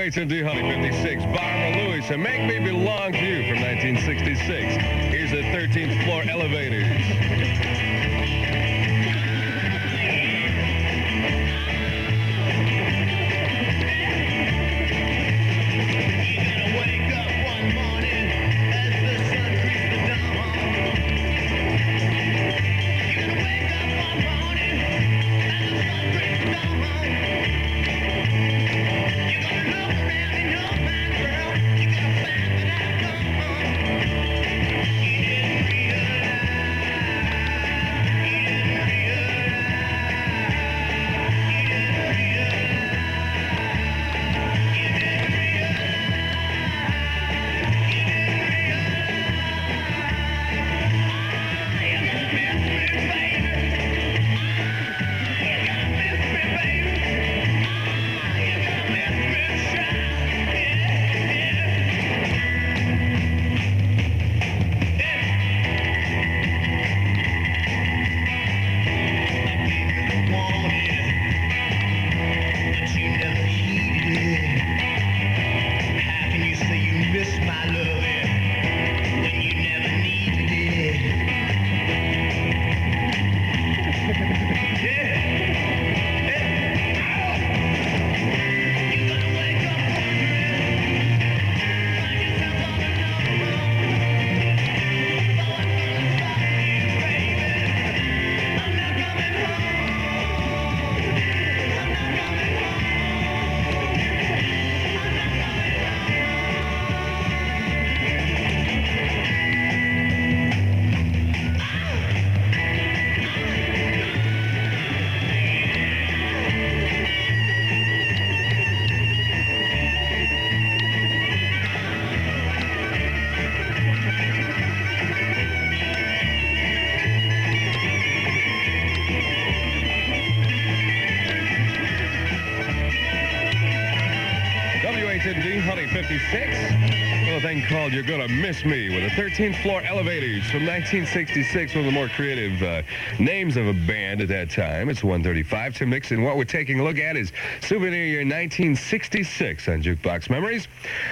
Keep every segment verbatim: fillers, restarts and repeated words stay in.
eight ten D Honey fifty-six, Barbara Lewis, and Make Me Belong to You from nineteen sixty-six. Here's the thirteenth floor elevators. Honey fifty-six, a little thing called You're Gonna Miss Me with the thirteenth floor elevators from nineteen sixty-six, one of the more creative uh, names of a band at that time. It's one thirty-five. Tim Nixon, what we're taking a look at is souvenir year nineteen sixty-six on Jukebox Memories.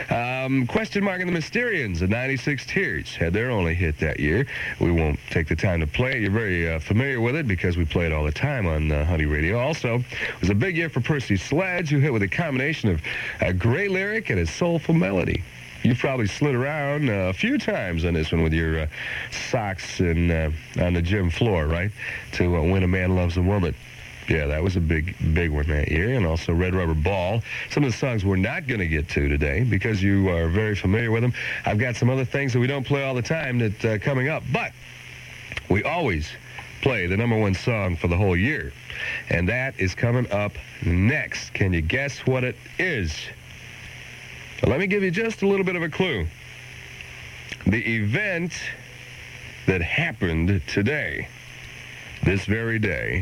Um, question mark and the Mysterians, the ninety-six Tears, had their only hit that year. We won't take the time to play it. You're very uh, familiar with it because we play it all the time on uh, Honey Radio. Also, it was a big year for Percy Sledge, who hit with a combination of a great lyric and a soulful melody. You've probably slid around uh, a few times on this one with your uh, socks and uh, on the gym floor, right? To uh, When a Man Loves a Woman. Yeah, that was a big, big one that year. And also Red Rubber Ball. Some of the songs we're not going to get to today because you are very familiar with them. I've got some other things that we don't play all the time that uh, coming up. But we always play the number one song for the whole year. And that is coming up next. Can you guess what it is? Well, let me give you just a little bit of a clue. The event that happened today, this very day,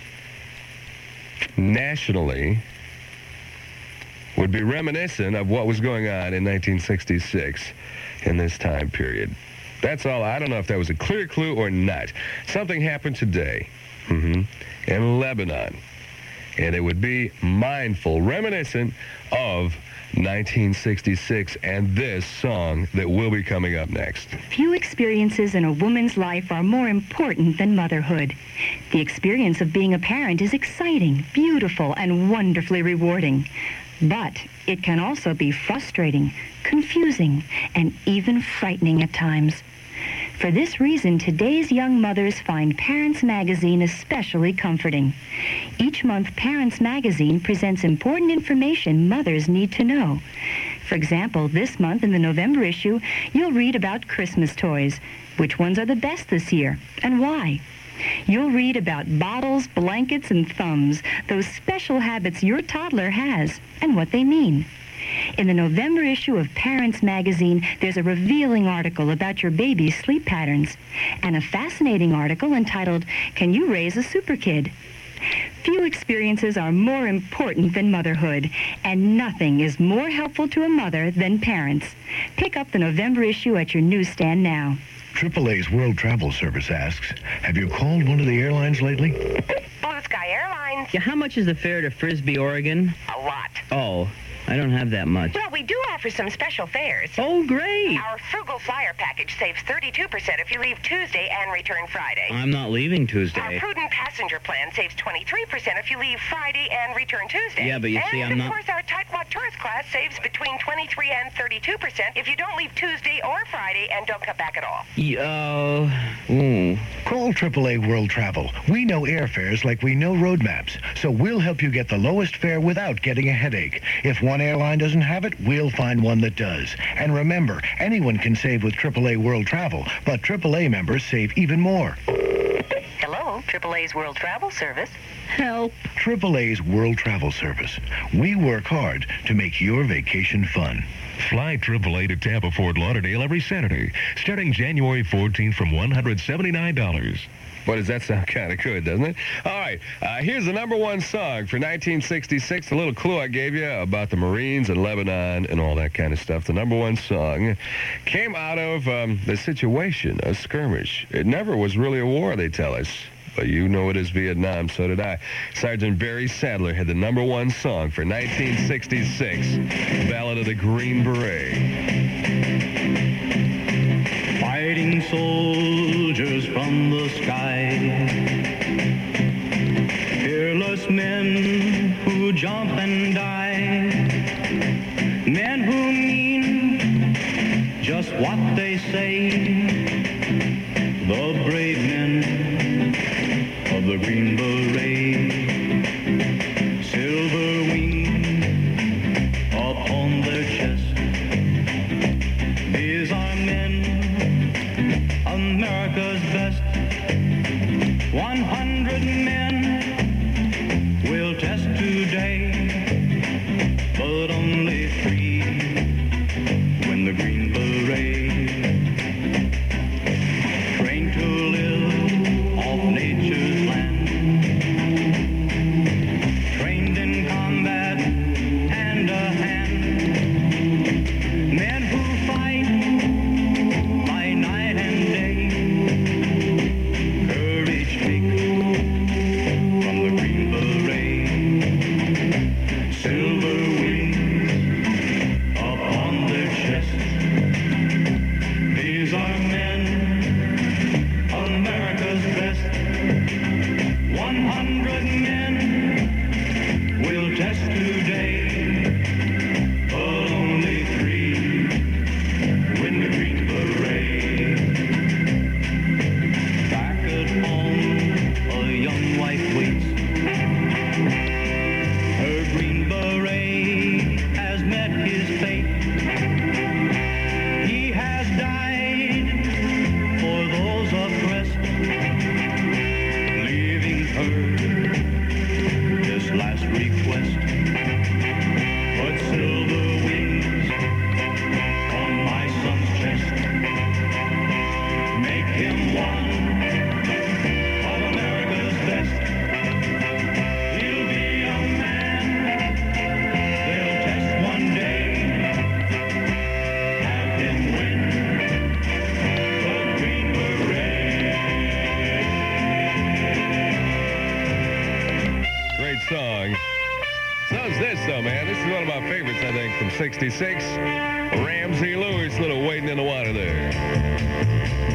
nationally, would be reminiscent of what was going on in nineteen sixty-six in this time period. That's all. I don't know if that was a clear clue or not. Something happened today mm-hmm, in Lebanon, and it would be mindful, reminiscent of nineteen sixty-six and this song that will be coming up next. Few experiences in a woman's life are more important than motherhood. The experience of being a parent is exciting, beautiful, and wonderfully rewarding. But it can also be frustrating, confusing, and even frightening at times. For this reason, today's young mothers find Parents Magazine especially comforting. Each month, Parents Magazine presents important information mothers need to know. For example, this month in the November issue, you'll read about Christmas toys. Which ones are the best this year, and why? You'll read about bottles, blankets, and thumbs, those special habits your toddler has, and what they mean. In the November issue of Parents Magazine, there's a revealing article about your baby's sleep patterns, and a fascinating article entitled, Can You Raise a Super Kid? Few experiences are more important than motherhood, and nothing is more helpful to a mother than parents. Pick up the November issue at your newsstand now. triple A's World Travel Service asks, have you called one of the airlines lately? Blue Sky Airlines. Yeah, how much is the fare to Frisbee, Oregon? A lot. Oh. I don't have that much. Well, we do offer some special fares. Oh, great. Our frugal flyer package saves thirty-two percent if you leave Tuesday and return Friday. I'm not leaving Our Tuesday. prudent passenger plan saves twenty-three percent if you leave Friday and return Tuesday. Yeah, but you see, and I'm of not- course, our tightwad tourist class saves between twenty-three and thirty-two percent if you don't leave Tuesday or Friday and don't come back at all. Oh, ooh. Call triple A World Travel. We know airfares like we know road maps, so we'll help you get the lowest fare without getting a headache. If one airline doesn't have it, we'll find one that does. And remember, anyone can save with triple A World Travel, but triple A members save even more. Hello, triple A's World Travel Service. Help. triple A's World Travel Service. We work hard to make your vacation fun. Fly triple A to Tampa, Fort Lauderdale every Saturday, starting January fourteenth from one hundred seventy-nine dollars. Boy, does that sound kind of good, doesn't it? All right, uh, here's the number one song for nineteen sixty-six. A little clue I gave you about the Marines and Lebanon and all that kind of stuff. The number one song came out of um, the situation, a skirmish. It never was really a war, they tell us. But you know it is Vietnam, so did I. Sergeant Barry Sadler had the number one song for nineteen sixty-six, Ballad of the Green Beret. Fighting soldiers from the sky, fearless men who jump and die, men who mean just what they say, the brave men of the Green Beret, silver wings upon their chest. These are men, America's best. One hundred men will test today, but only three win the Green Beret. Trained to live off nature's land, trained in combat hand to hand, men who fight by night and day, courage take from the Green Beret, silver wings upon their chest. These are men, America's best. One hundred men will test today, but only three win the Green Beret. Back at home, a young wife waits. Her Green Beret has met his fate. He has died for those oppressed, leaving her this last request. Put silver wings on my son's chest. Make him one of America's best. He'll be a man they'll test one day. Have him win the Green Beret. Great song. So's this, though, man. This is one of my favorites, I think, from sixty-six. Ramsey Lewis, little wading in the water there.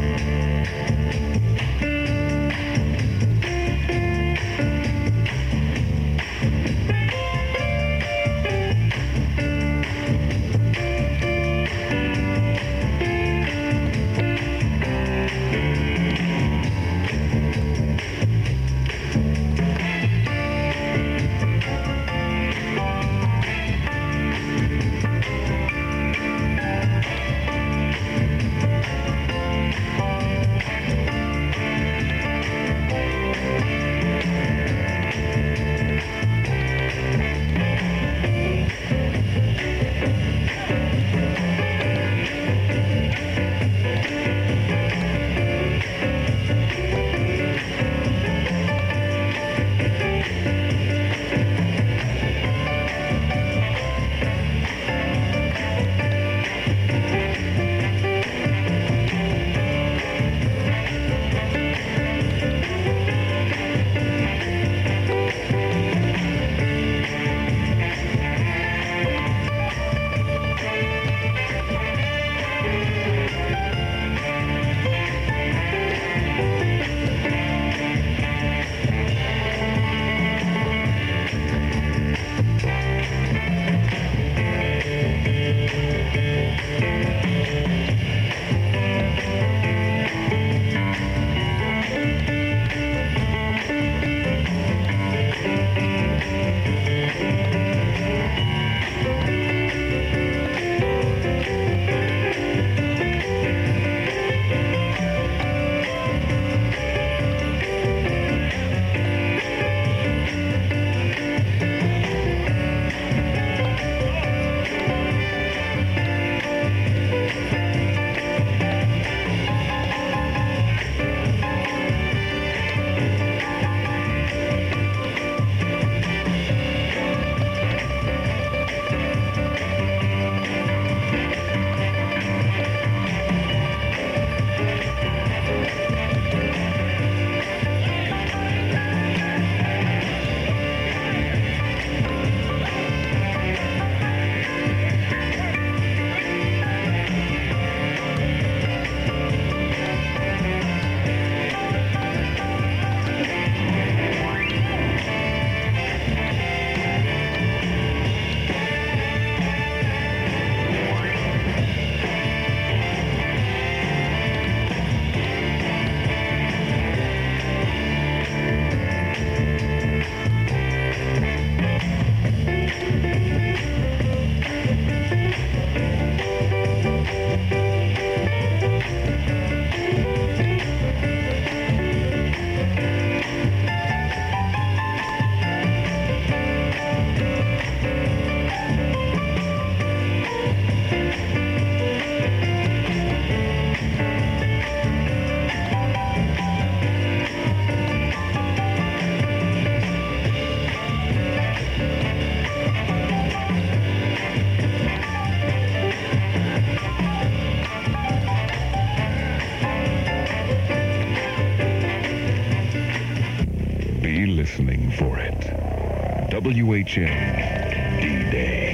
Be listening for it. W H M D-Day.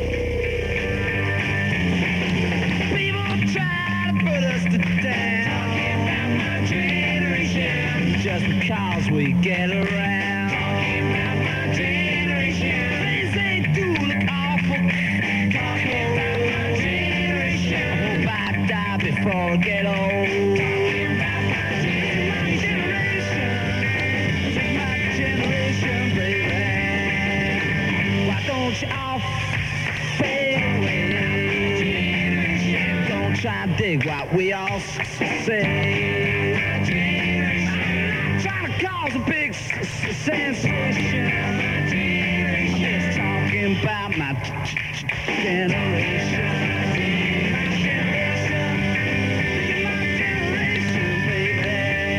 People try to put us to down. Talking about my generation. Just because we get around. Talking about my generation. Things they do look awful. Talking about my generation. I hope I die before I get old. Talking about my generation. This is my generation, baby. Why don't you all fade away? Don't try and dig what we all say. Trying to cause a big s- s- sensation. I'm just talking about my g- g- generation. My generation. My generation, baby.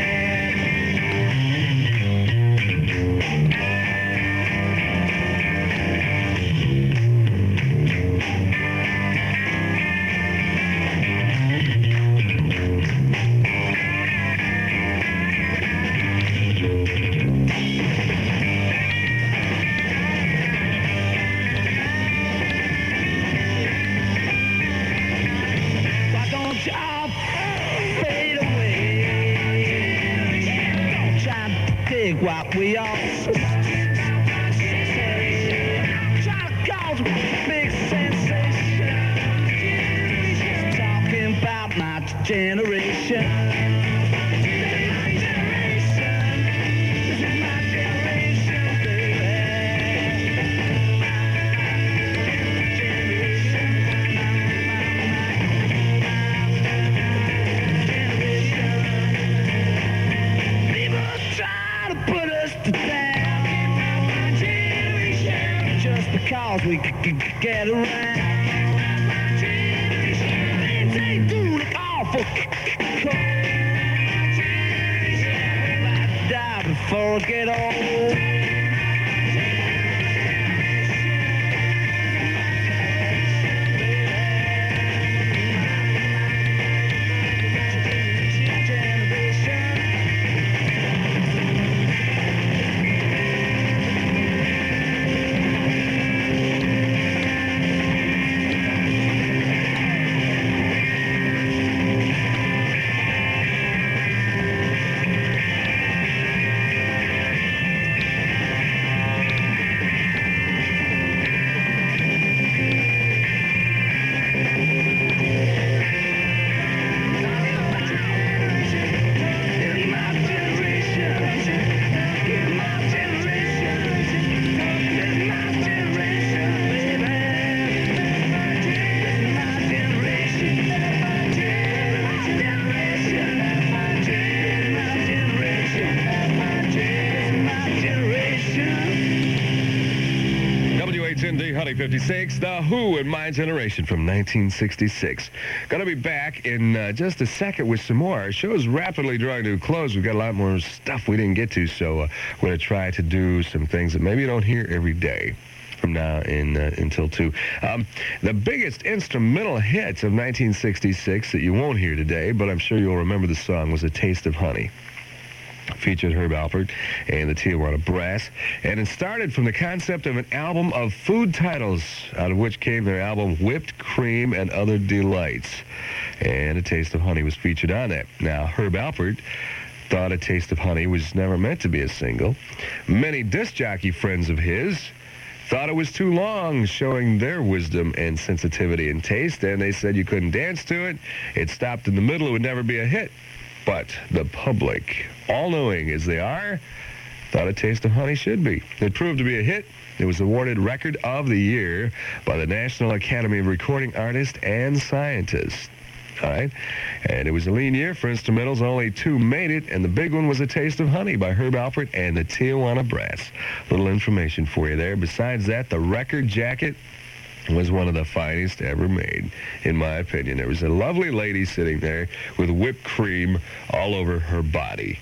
Why don't you all fade away? Don't try to dig what we all say. Try to cause a big sensation. Just talking about my generation. This is my generation, baby. People try to put us to down. Just because we c- c- get around. Things they do look awful cold. I die before I get old. W H M D Honey fifty-six, The Who and My Generation from nineteen sixty-six. Gonna be back in uh, just a second with some more. Our show's rapidly drawing to a close. We've got a lot more stuff we didn't get to, so uh, we're gonna try to do some things that maybe you don't hear every day from now in uh, until two. Um, the biggest instrumental hit of nineteen sixty-six that you won't hear today, but I'm sure you'll remember the song, was A Taste of Honey. Featured Herb Alpert and the Tijuana Brass, and it started from the concept of an album of food titles, out of which came their album Whipped Cream and Other Delights, and A Taste of Honey was featured on that. Now, Herb Alpert thought A Taste of Honey was never meant to be a single. Many disc jockey friends of his thought it was too long, showing their wisdom and sensitivity and taste, and they said you couldn't dance to it. It stopped in the middle, it would never be a hit. But the public, all-knowing as they are, thought A Taste of Honey should be. It proved to be a hit. It was awarded Record of the Year by the National Academy of Recording Artists and Scientists. All right? And it was a lean year for instrumentals. Only two made it, and the big one was A Taste of Honey by Herb Alpert and the Tijuana Brass. Little information for you there. Besides that, the record jacket was one of the finest ever made, in my opinion. There was a lovely lady sitting there with whipped cream all over her body.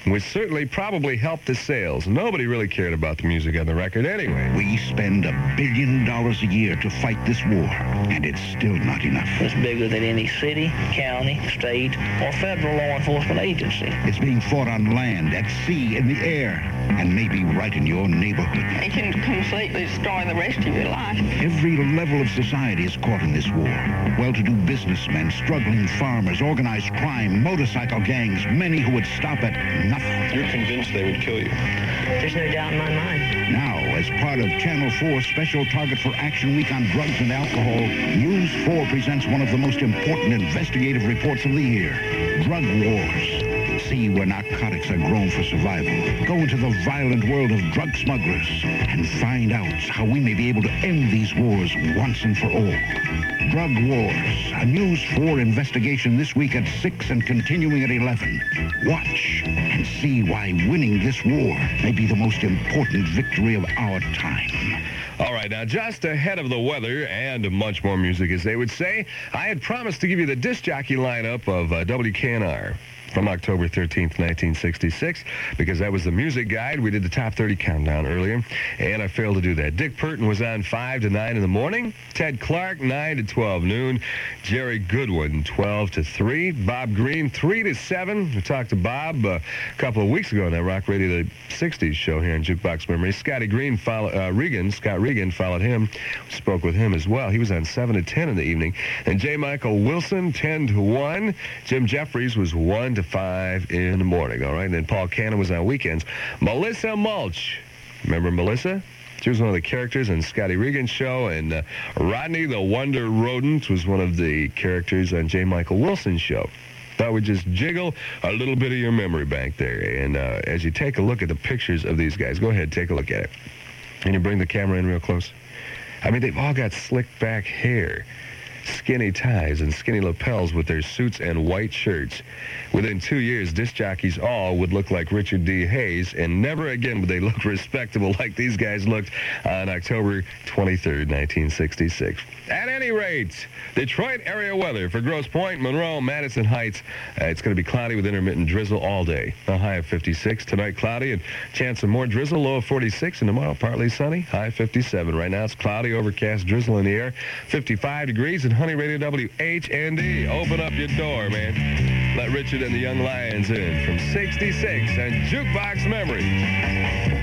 which certainly probably helped the sales. Nobody really cared about the music on the record anyway. We spend a billion dollars a year to fight this war, and it's still not enough. It's bigger than any city, county, state, or federal law enforcement agency. It's being fought on land, at sea, in the air, and maybe right in your neighborhood. It can completely destroy the rest of your life. Every level of society is caught in this war. Well-to-do businessmen, struggling farmers, organized crime, motorcycle gangs, many who would stop at nothing. You're convinced they would kill you. There's no doubt in my mind. Now, as part of Channel four's Special Target for Action Week on Drugs and Alcohol, News four presents one of the most important investigative reports of the year, Drug Wars. See where narcotics are grown for survival. Go into the violent world of drug smugglers and find out how we may be able to end these wars once and for all. Drug Wars, a News four investigation this week at six and continuing at eleven. Watch and see why winning this war may be the most important victory of our time. All right, now just ahead of the weather and much more music, as they would say, I had promised to give you the disc jockey lineup of uh, W K N R from October thirteenth, nineteen sixty-six, because that was the music guide. We did the top thirty countdown earlier, and I failed to do that. Dick Burton was on five to nine in the morning. Ted Clark, nine to twelve noon. Jerry Goodwin, twelve to three. Bob Green, three to seven. We talked to Bob uh, a couple of weeks ago on that Rock Radio the sixties show here in Jukebox Memory. Scotty Green followed, uh, Regan, Scott Regan followed him. We spoke with him as well. He was on seven to ten in the evening. And J. Michael Wilson, ten to one. Jim Jeffries was one to five in the morning, all right? And then Paul Cannon was on weekends. Melissa Mulch. Remember Melissa? She was one of the characters in Scotty Regan's show, and uh, Rodney the Wonder Rodent was one of the characters on J. Michael Wilson's show. Thought we'd just jiggle a little bit of your memory bank there. And uh, as you take a look at the pictures of these guys, go ahead, take a look at it. Can you bring the camera in real close? I mean, they've all got slicked back hair, skinny ties and skinny lapels with their suits and white shirts. Within two years, disc jockeys all would look like Richard D. Hayes, and never again would they look respectable like these guys looked on October twenty-third, nineteen sixty-six. At any rate, Detroit area weather for Grosse Pointe, Monroe, Madison Heights. Uh, it's going to be cloudy with intermittent drizzle all day. A high of fifty-six. Tonight, cloudy and chance of more drizzle, low of forty-six. And tomorrow, partly sunny, high of fifty-seven. Right now, it's cloudy, overcast, drizzle in the air. fifty-five degrees at Honey Radio W H N D. Open up your door, man. Let Richard and the Young Lions in from sixty-six and Jukebox Memory.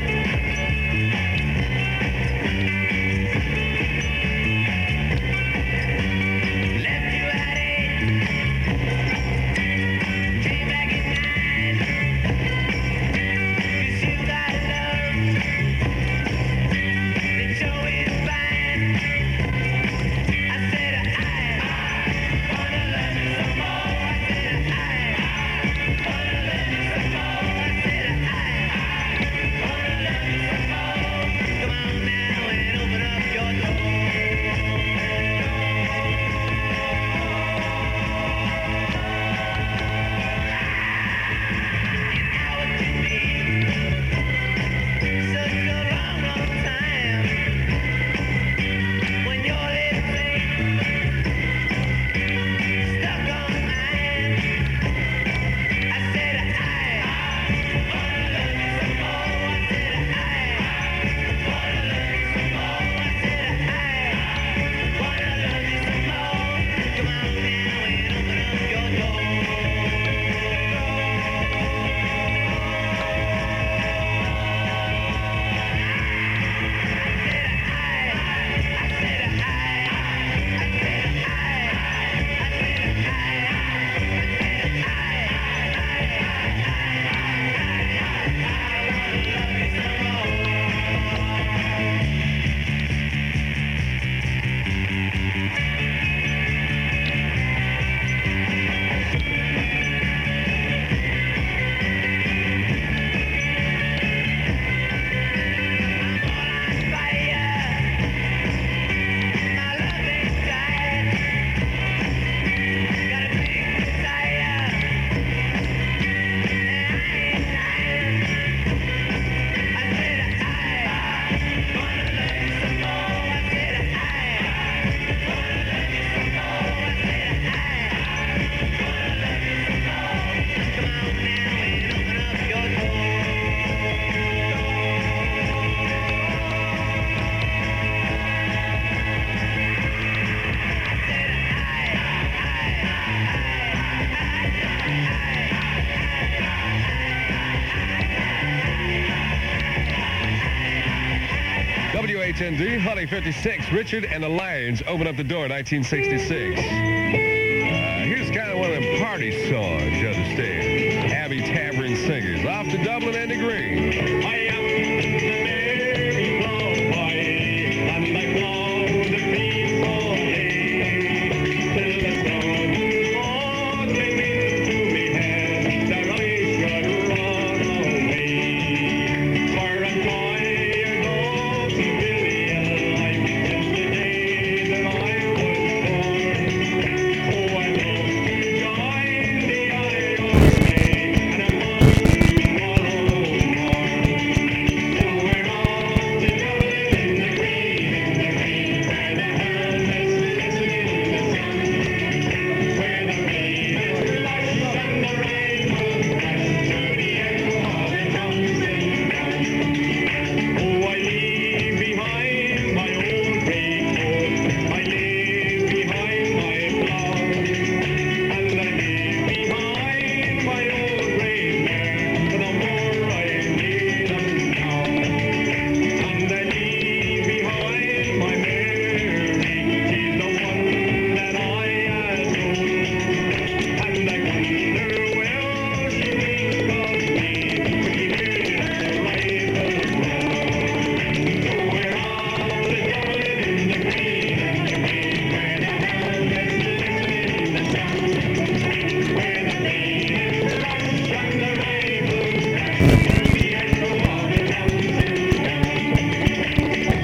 H N D, Honey fifty-six. Richard and the Lions open up the door in nineteen sixty-six. Uh, here's kind of one of them party songs, you understand. Abbey Tavern Singers, off to Dublin and to Green. I am the Mary Boy, and I blow the peaceful day. Till the sun all came into me head, that I should run away. For I'm tired of civilian life since the day that I was born. Oh, I love to join the I R A, and I must be one more. So we're all together in the green, in the green, where the helmets glisten in the sun, where the rain is lush and the rifles crash to the echo of the drums in town. Oh, I leave behind my old raincoat, I leave behind my plough, and I leave behind my old gray mare, for the more I need them now. And I leave behind my Mary, she's the one that I adore. And I wonder where she thinks of me when she hears the rifles roar. So we're all together in the green, in the green, where the helmets glisten in the sun, where the rain is lush and the rifles crash to the echo of the drums in town.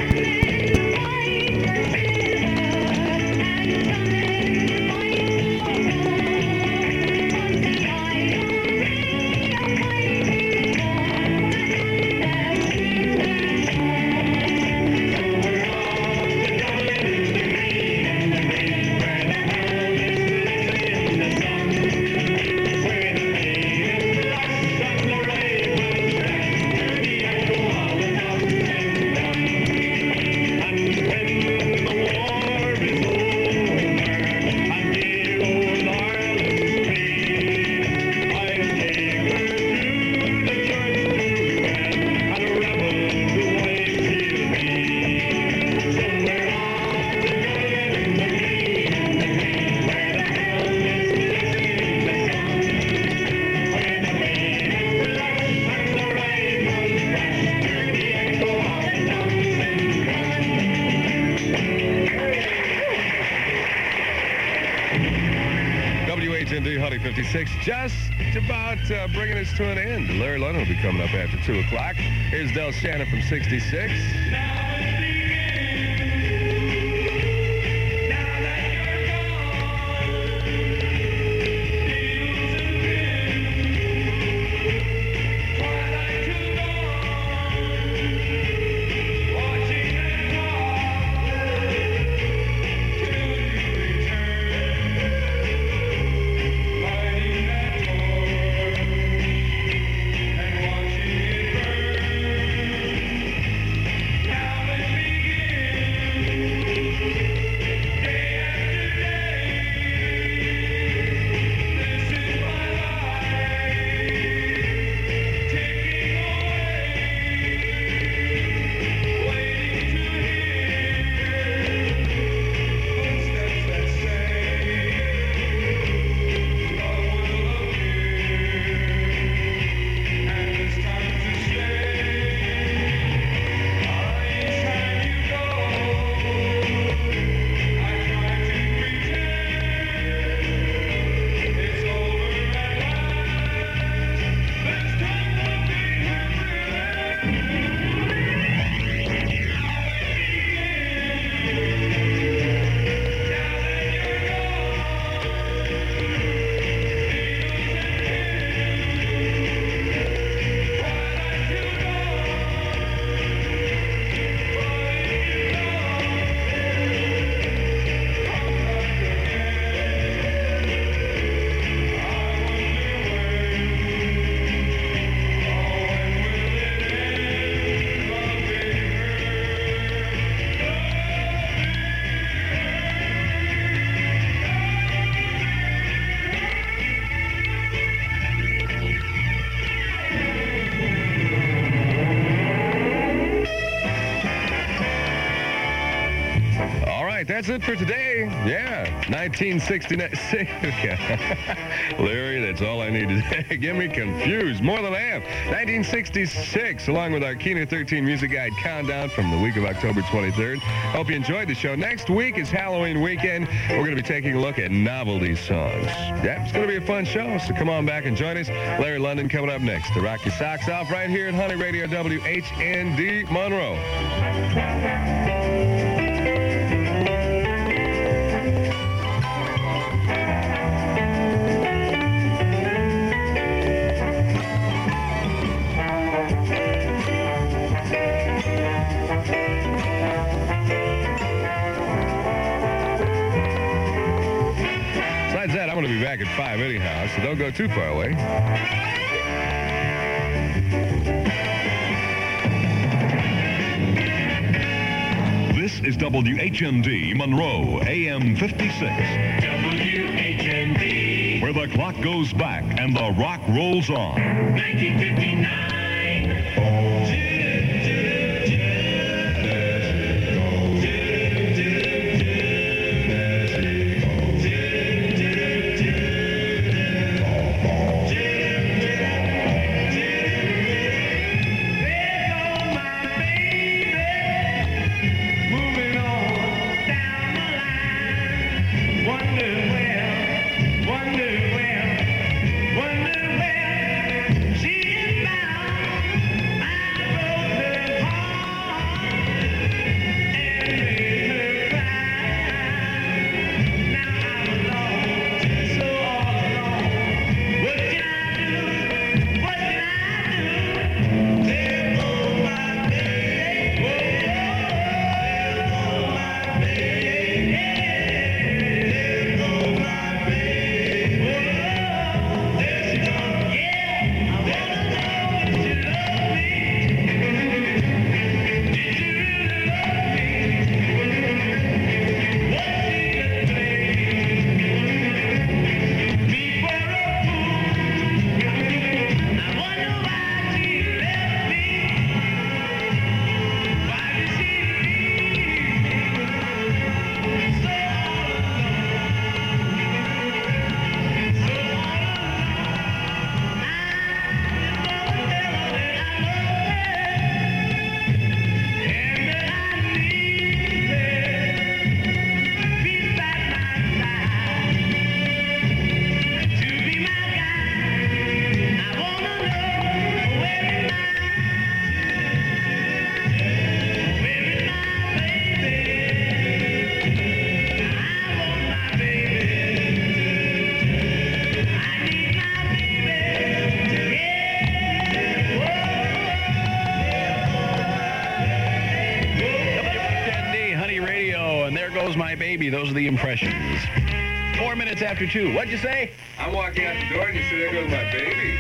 W H N D, Honey fifty-six, just about uh, bringing us to an end. Larry London will be coming up after two o'clock. Here's Del Shannon from sixty-six. That's it for today. Yeah, nineteen sixty-nine. Larry, that's all I need to get me confused. More than I am. nineteen sixty-six, along with our Keener thirteen Music Guide countdown from the week of October twenty-third. Hope you enjoyed the show. Next week is Halloween weekend. We're going to be taking a look at novelty songs. Yeah, it's going to be a fun show, so come on back and join us. Larry London coming up next to rock your socks off right here at Honey Radio W H N D Monroe. Besides that, I'm going to be back at five anyhow, so don't go too far away. This is W H N D Monroe, A M fifty-six. W H N D. Where the clock goes back and the rock rolls on. nineteen fifty-nine. Those are the impressions. Four minutes after two. What'd you say? I'm walking out the door and you say, there goes my baby.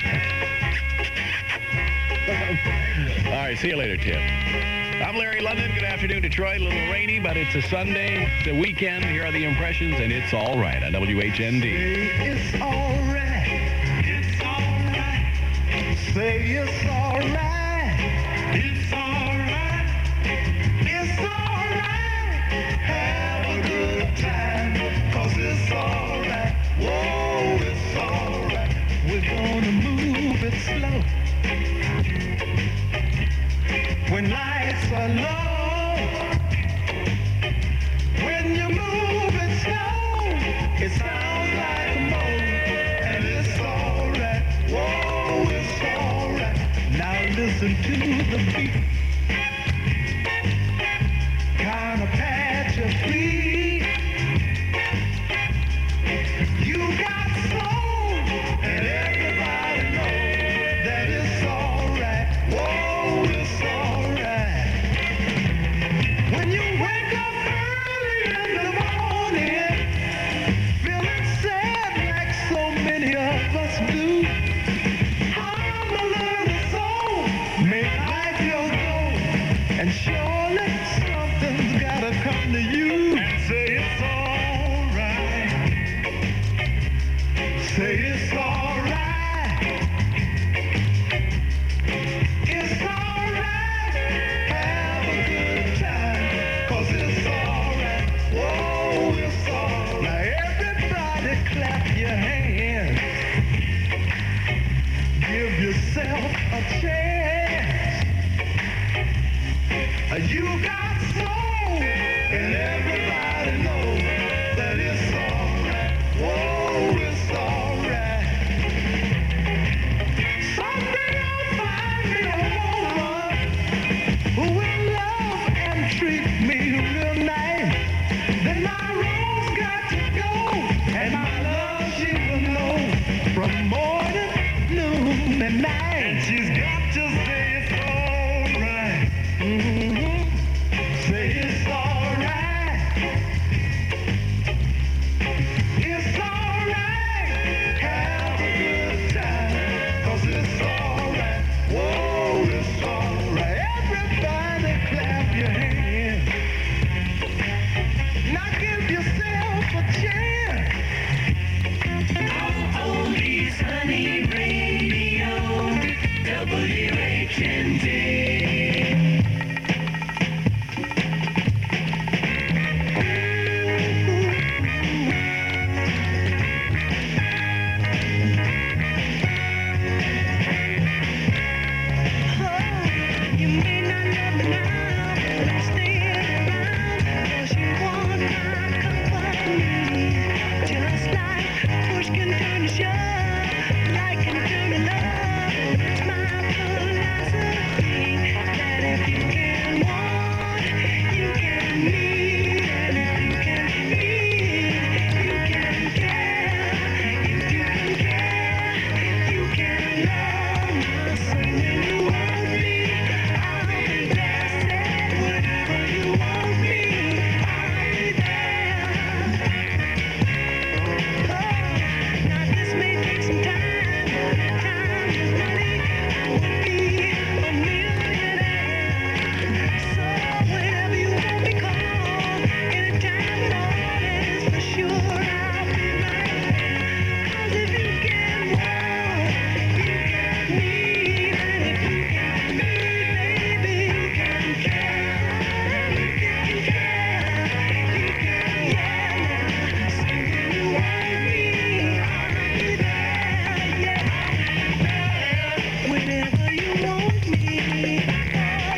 All right, see you later, Tim. I'm Larry London. Good afternoon, Detroit. A little rainy, but it's a Sunday. It's a weekend. Here are the impressions, and it's all right on W H N D. It's all right. It's all right. Say it's all right. It's all right. It's all right. Have a good time, 'cause it's all right. Whoa, it's all right. We're gonna move it slow. When lights are low, when you move it slow, it sounds like a moan, and it's all right. Whoa, it's all right. Now listen to the beat. Kind of patch your feet. You got soul, and everybody knows that it's all right. Whoa, it's all right. When you wake up early in the morning, feeling sad like so many of us do, I'm a little soul, make life your goal, and surely something's gotta come to you and say it's all right. Say it's all right. It's all right. Have a good time, 'cause it's all right. You got soul, and everybody knows that it's alright. Whoa, it's alright. Someday I'll find me a woman who will love and treat me real nice. Then my road's got to go, and my love she will know from morning, noon, and night. And she's got to say it's alright. Mm-hmm. Say it's alright. It's alright. Have a good time, 'cause it's alright. Whoa, it's alright. Everybody clap your hands. Now give yourself a chance. Oldies Honey Radio, W H N D. You may not love me now, but I'm staying around, 'cause you want my company. Just like push can turn to shove, like can turn to love. It's my philosophy that if you can want, you can need, and if you can need, you can care. If you can care, you can love. So when you want me, I'll be there. Say whatever you want me, I'll be there. Now this may take some time. Time is money. I would be a millionaire. So whenever you want me, call. Anytime and always, for sure I'll be right there. 'Cause if you can want, you can need, and if you can need, baby, you can care. You can care, you can, yeah. So when you want me, I'll be there, yeah. Whenever you want me, oh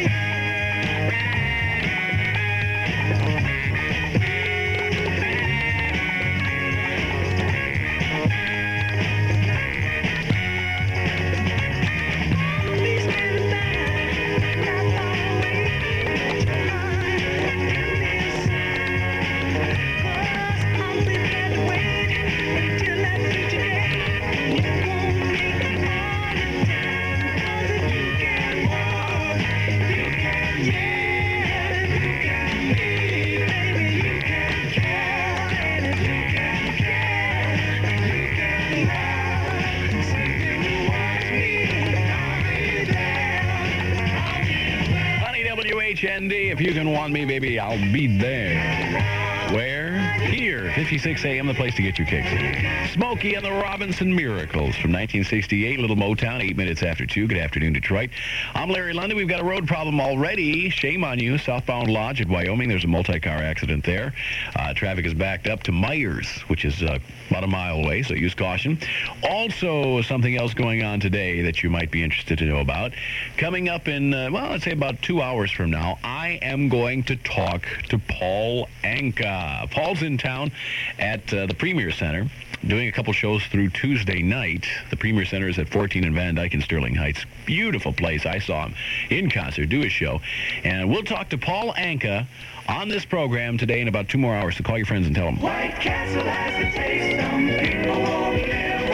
I'll be standing back, not far away. Put your arm and give me a sign. 'Cause I'm prepared to wait until that future day. You won't make me all the time. 'Cause if you can want, you can, yeah. If you can need, baby, you can care. And if you can care, you can love. So when you want me, I'll be there. Honey W H N D, if you can want me, baby, I'll be there. Where? Here, fifty-six A M, the place to get your kicks. Smokey and the Robinson Miracles from nineteen sixty-eight, Little Motown, eight minutes after two. Good afternoon, Detroit. I'm Larry London. We've got a road problem already. Shame on you. Southbound Lodge at Wyoming. There's a multi-car accident there. Uh, traffic is backed up to Myers, which is uh, about a mile away, so use caution. Also, something else going on today that you might be interested to know about. Coming up in, uh, well, let's say about two hours from now, I am going to talk to Paul Anka. Paul's in town at uh, the Premier Center, doing a couple shows through Tuesday night. The Premier Center is at fourteen and Van Dyke in Sterling Heights. Beautiful place. I saw him in concert, do a show. And we'll talk to Paul Anka on this program today in about two more hours. So call your friends and tell them. White Castle has a taste some people won't live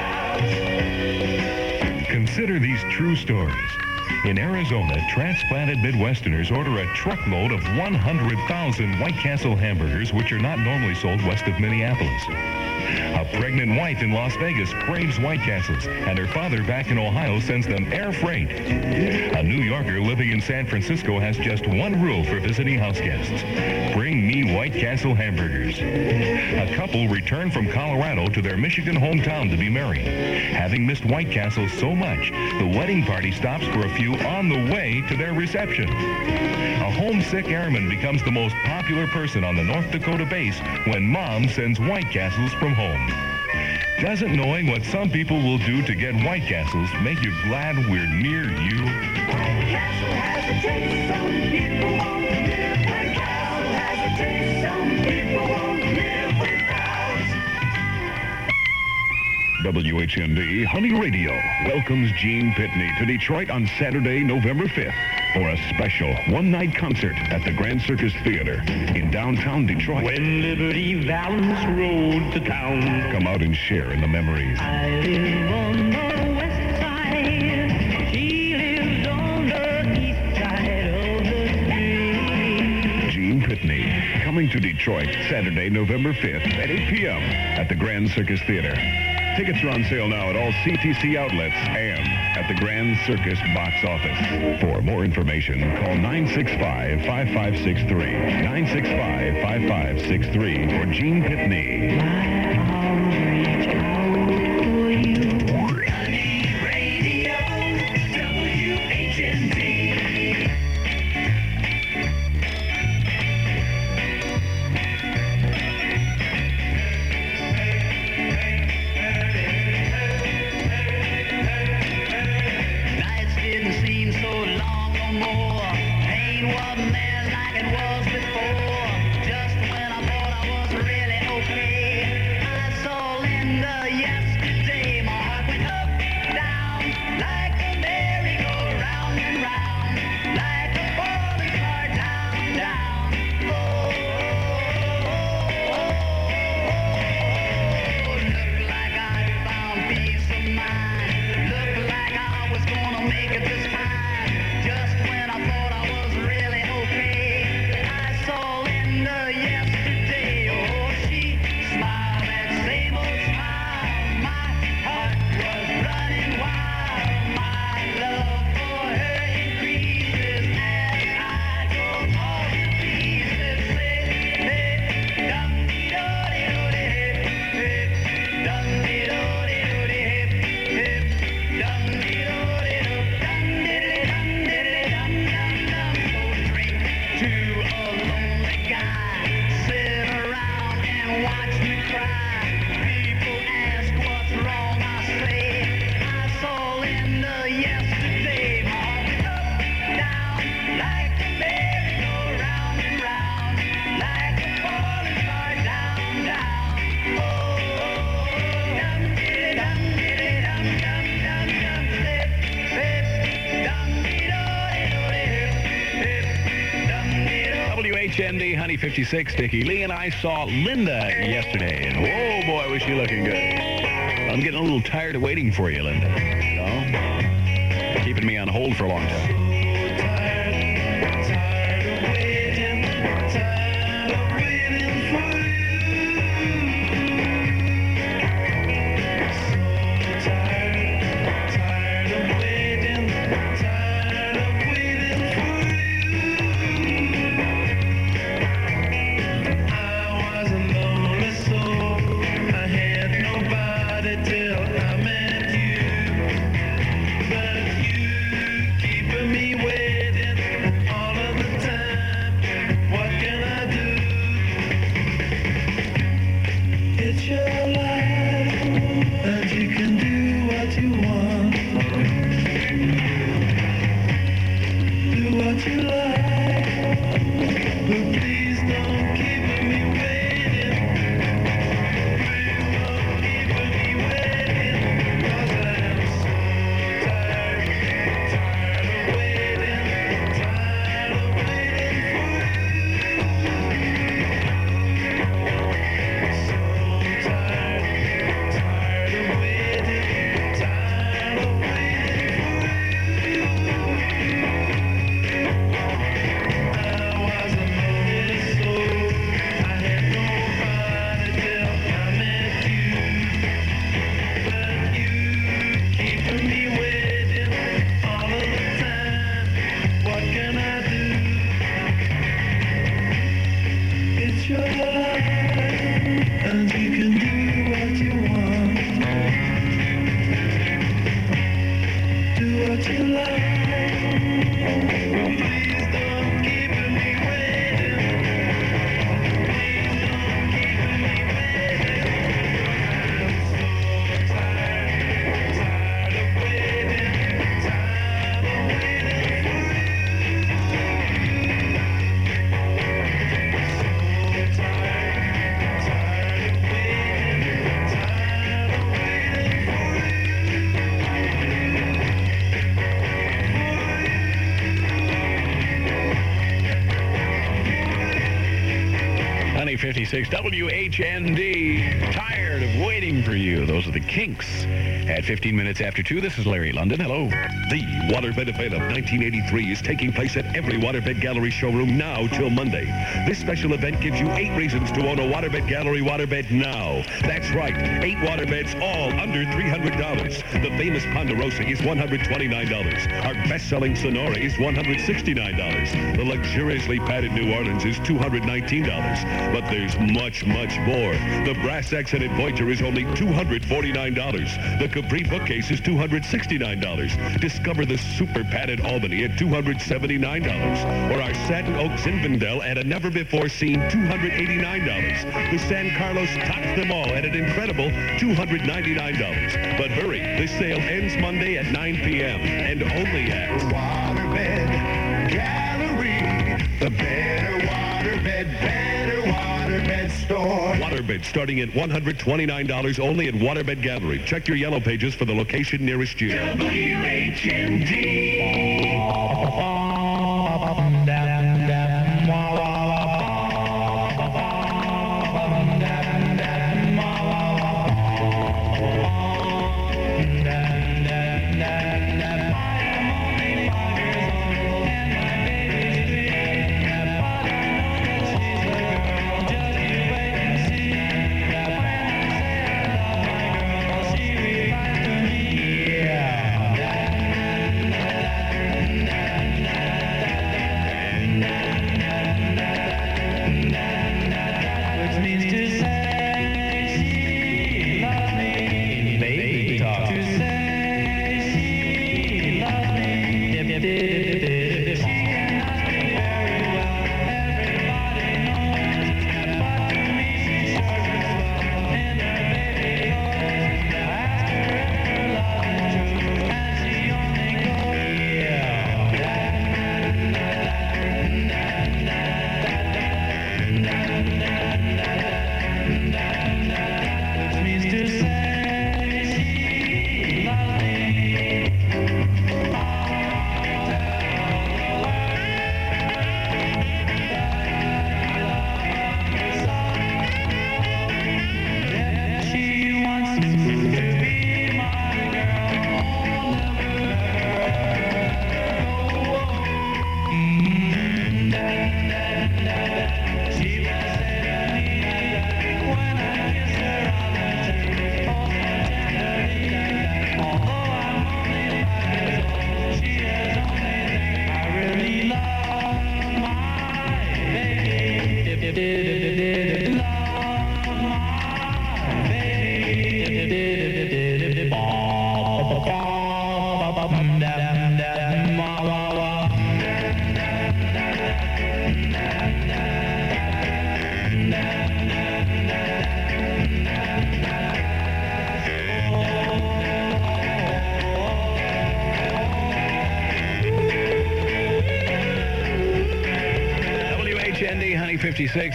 without. Consider these true stories. In Arizona, transplanted Midwesterners order a truckload of one hundred thousand White Castle hamburgers, which are not normally sold west of Minneapolis. A pregnant wife in Las Vegas craves White Castles, and her father back in Ohio sends them air freight. A New Yorker living in San Francisco has just one rule for visiting house guests. Bring me White Castle hamburgers. A couple returned from Colorado to their Michigan hometown to be married. Having missed White Castle so much, the wedding party stops for a few on the way to their reception. A homesick airman becomes the most popular person on the North Dakota base when mom sends White Castles from home. Doesn't knowing what some people will do to get White Castles make you glad we're near you? White Castle has a taste some people won't W H N D Honey Radio welcomes Gene Pitney to Detroit on Saturday, November fifth for a special one-night concert at the Grand Circus Theater in downtown Detroit. When Liberty Valance rode to town. Come out and share in the memories. I live on the west side. She lives on the east side of the street. Gene Pitney, coming to Detroit Saturday, November fifth at eight p.m. at the Grand Circus Theater. Tickets are on sale now at all C T C outlets and at the Grand Circus box office. For more information, call nine six five, five five six three, nine six five, five five six three for Gene Pitney. My arms reach out for you. Honey Radio, W H N D. W H N D Honey fifty-six, Dickie Lee and I saw Linda yesterday, and oh boy, was she looking good. I'm getting a little tired of waiting for you, Linda. You know? Keeping me on hold for a long time. fifty-six W H N D. Tired of waiting for you. Those are the Kinks. At fifteen minutes after two, this is Larry London. Hello. The Waterbed event of nineteen eighty-three is taking place at every Waterbed Gallery showroom now till Monday. This special event gives you eight reasons to own a Waterbed Gallery waterbed now. That's right, eight waterbeds, all under three hundred dollars. The famous Ponderosa is one hundred twenty-nine dollars. Our best-selling Sonora is one hundred sixty-nine dollars. The luxuriously padded New Orleans is two hundred nineteen dollars. But there's much, much more. The brass accented Voyager is only two hundred forty-nine dollars. The Capri bookcase is two hundred sixty-nine dollars. Discover the super padded Albany at two hundred seventy-nine dollars. Or our satin oak Zinfandel at a never-before-seen two hundred eighty-nine dollars. The San Carlos tops them all at an incredible two hundred ninety-nine dollars. But hurry, this sale ends Monday at nine p.m. and only at Waterbed Gallery, the better waterbed, better waterbed store. Waterbed starting at one hundred twenty-nine dollars only at Waterbed Gallery. Check your yellow pages for the location nearest you. W H N D. fifty-six,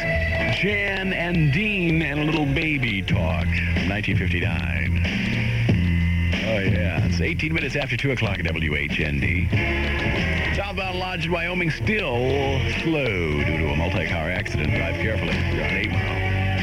Jan and Dean and a Little Baby Talk, nineteen fifty-nine. Oh, yeah. It's eighteen minutes after two o'clock at W H N D. Southbound Lodge in Wyoming still slow due to a multi-car accident. Drive carefully. You're on eight mile.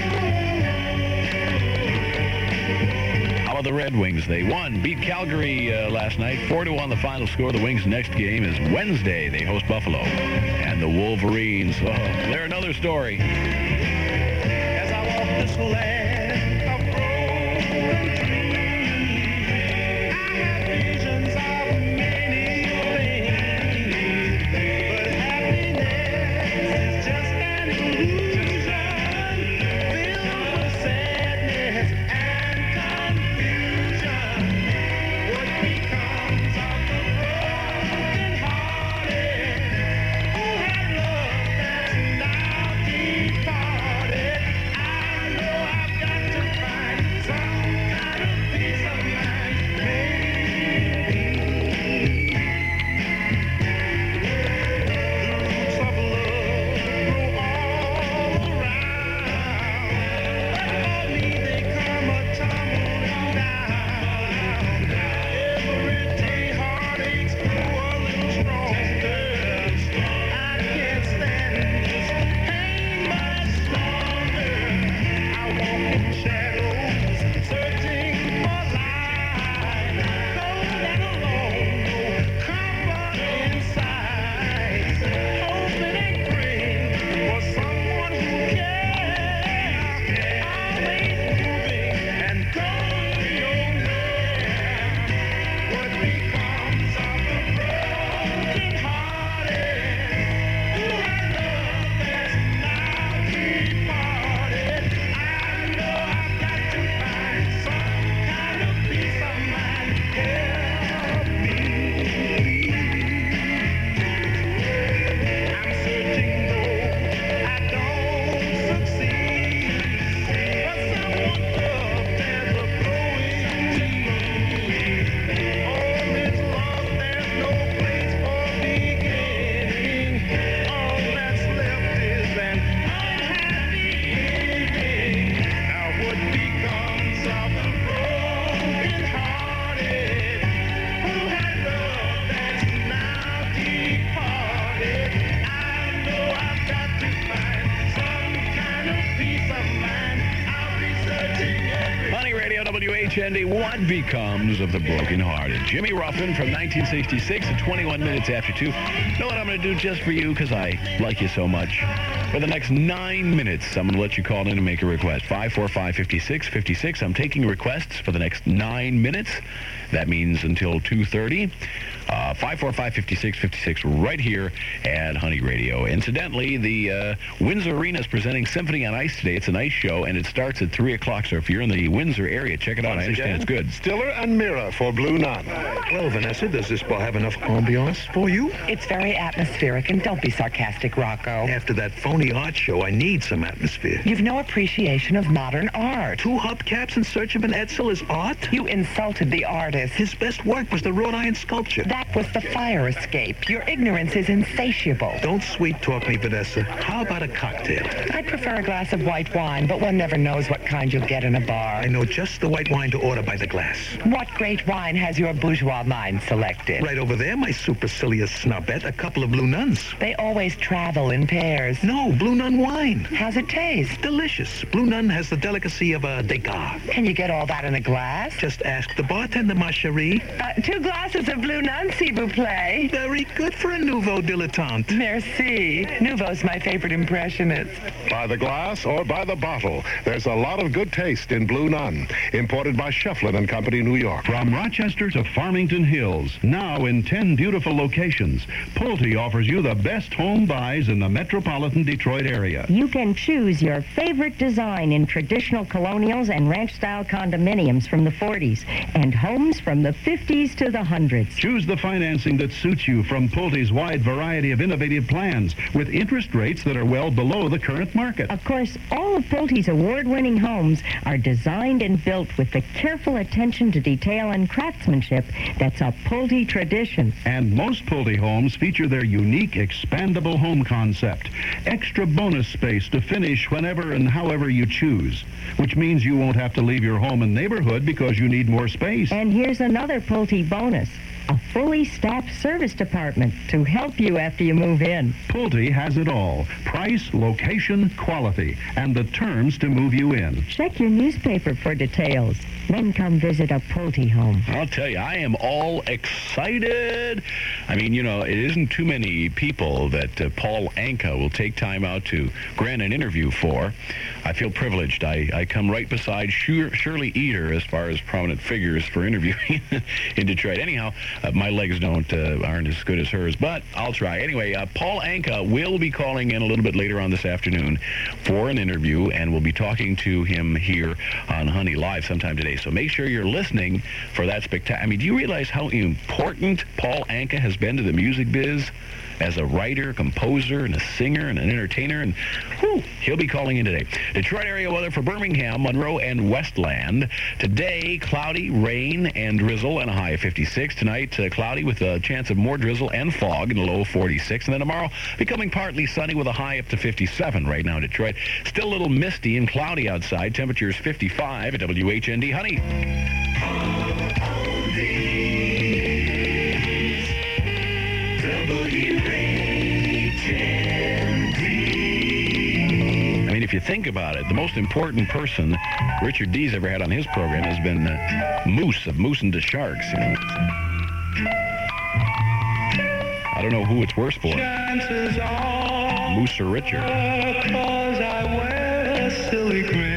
How about the Red Wings? They won. Beat Calgary uh, last night. four to one the final score. The Wings' next game is Wednesday. They host Buffalo. And the Wolverines. Oh, they're another story. As I walk this land of broken dreams, I have visions of many things, but happiness is just an illusion, filled with sadness and confusion. What becomes of the broken hearted who had loved and now departed? I know I've got H N D, what becomes of the brokenhearted? Jimmy Ruffin from nineteen sixty-six at twenty-one minutes after two. Know what I'm going to do just for you, because I like you so much? For the next nine minutes, I'm going to let you call in and make a request. five four five, five six five six. I'm taking requests for the next nine minutes. That means until two thirty. Uh, five four five, five six five six right here at Honey Radio. Incidentally, the uh, Windsor Arena is presenting Symphony on Ice today. It's a nice show, and it starts at three o'clock. So if you're in the Windsor area, check it out. Once I understand again, it's good. Stiller and Mira for Blue Nun. Well, Vanessa, does this bar have enough ambiance for you? It's very atmospheric, and don't be sarcastic, Rocco. After that phony art show, I need some atmosphere. You've no appreciation of modern art. Two hubcaps in search of an Edsel is art? You insulted the artist. His best work was the wrought iron sculpture. That was the fire escape. Your ignorance is insatiable. Don't sweet talk me, Vanessa. How about a cocktail? I prefer a glass of white wine, but one never knows what kind you'll get in a bar. I know just the white wine to order by the glass. What great wine has your bourgeois mind selected? Right over there, my supercilious snobette, a couple of Blue Nuns. They always travel in pairs. No, Blue Nun wine. How's it taste? Delicious. Blue Nun has the delicacy of a Degas. Can you get all that in a glass? Just ask the bartender, ma chérie. Uh, two glasses of Blue Nun, s'il vous plaît. Very good for a nouveau dilettante. Merci. Nouveau's my favorite impressionist. By the glass or by the bottle, there's a lot of good taste in Blue Nun. Imported by Shefflin and Company, New York. From Rochester to Farmington Hills, now in ten beautiful locations, Pulte offers you the best home buys in the metropolitan Detroit area. You can choose your favorite design in traditional colonials and ranch-style condominiums from the forties and homes from the fifties to the hundreds. Choose the financing that suits you from Pulte's wide variety of innovative plans with interest rates that are well below the current market. Of course, all of Pulte's award-winning homes are designed and built with the careful attention to detail and craftsmanship that's a Pulte tradition. And most Pulte homes feature their unique expandable home concept. Extra bonus space to finish whenever and however you choose, which means you won't have to leave your home and neighborhood because you need more space. And here's another Pulte bonus. A fully staffed service department to help you after you move in. Pulte has it all. Price, location, quality, and the terms to move you in. Check your newspaper for details. Then come visit a Pulte home. I'll tell you, I am all excited. I mean, you know, it isn't too many people that uh, Paul Anka will take time out to grant an interview for. I feel privileged. I, I come right beside Shir- Shirley Eater as far as prominent figures for interviewing in Detroit. Anyhow, uh, my legs don't uh, aren't as good as hers, but I'll try. Anyway, uh, Paul Anka will be calling in a little bit later on this afternoon for an interview, and we'll be talking to him here on Honey Live sometime today. So make sure you're listening for that spectacular. I mean, do you realize how important Paul Anka has been to the music biz as a writer, composer, and a singer, and an entertainer? And whew, he'll be calling in today. Detroit area weather for Birmingham, Monroe, and Westland. Today, cloudy, rain, and drizzle, and a high of fifty-six. Tonight, uh, cloudy with a chance of more drizzle and fog, and a low of forty-six. And then tomorrow, becoming partly sunny with a high up to fifty-seven right now in Detroit. Still a little misty and cloudy outside. Temperatures fifty-five at W H N D Honey. I mean, if you think about it, the most important person Richard Dees ever had on his program has been uh, Moose of Moose and the Sharks. You know? I don't know who it's worse for, Moose or Richard. Because I wear a silly grin.